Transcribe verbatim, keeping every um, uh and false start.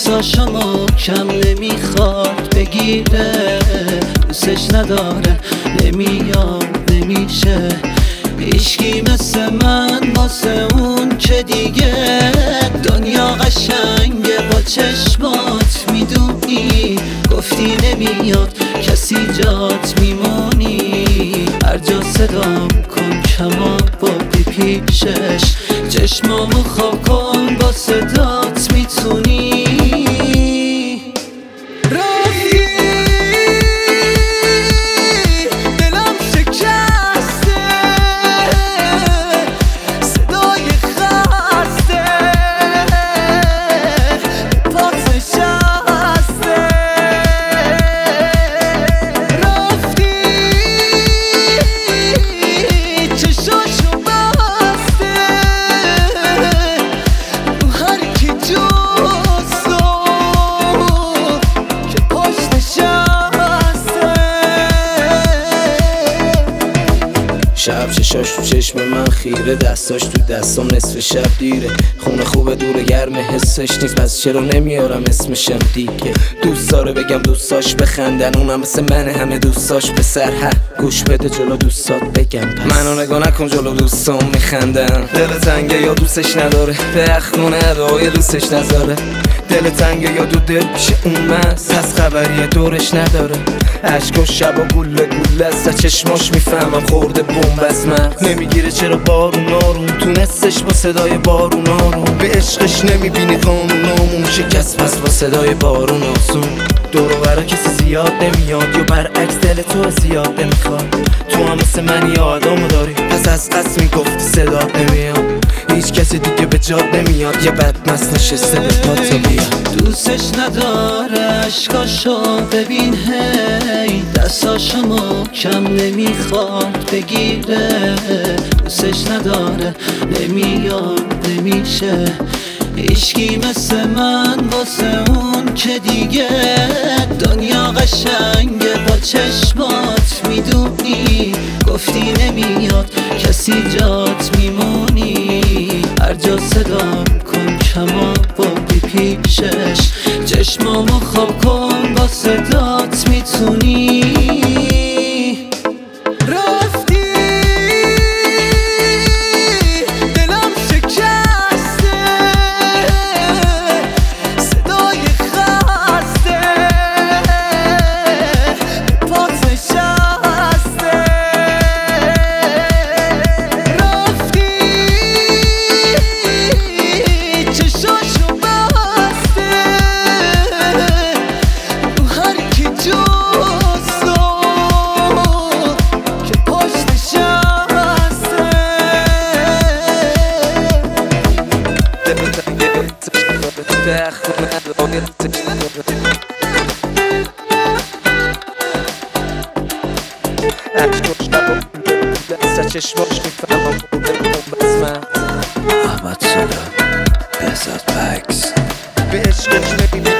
دستاشمو کم نمیخواد بگیره، دوستش نداره نمیاد نمیشه. هیچکی مثل من واسه اون که دیگه دنیا قشنگه با چشمات میدونی، گفتی نمیاد کسی جات میمونی. هر جا صدام کن کمان بادی پیشش، چشمامو خواب کن با صدات میتونی. شب چشاش تو چشم من خیره، دستاش تو دستام نصف شب دیره. خونه خوبه دوره گرم حسش نیست، پس چرا نمیارم اسمشم دیگه. دوست داره بگم دوستاش بخندن، اونم مثل منه همه دوستاش به سر. ها گوش بده جلو دوستات بگم، پس منو نگاه نکن جلو دوستام میخندن. دل تنگه یا دوستش نداره، بخونه ادعای دوستش نذاره. دل تنگه یا دو دل پیش اون مست، پس خبری دورش نداره. عشق و شب و گله گله است، چشماش میفهمم خورده بمب از مغز. نمیگیره چرا بارون آروم، تونستش با صدای بارون آروم. به عشقش نمیبینی قانونامون شکست، پس با صدای بارون آسون. دور و برا کسی زیاد نمیاد، یا برعکس دل تو زیاد نمیخواد. تو هم مثل من یه آدمو داری، پس از قصد میگفتی صدات نمیاد. هیچ کسی دیگه به جاد نمیاد، یه بدمست نشسته به پات بیاد. دوستش نداره عشقاشو ببین، هی دستاشمو کم نمیخواد بگیره. دوستش نداره نمیاد نمیشه. هیچکی مثل من واسه اون که دیگه دنیا قشنگه با چشمات میدونی، گفتی نمیاد کسی جات میمونی. هر جا صدام کن کمان بادی پیشش، چشمامو خواب کن با صدات میتونی. چشماش میفهمم خورده بمب از من. احمد صدا بهزاد بکس. به عشقش نمیبینی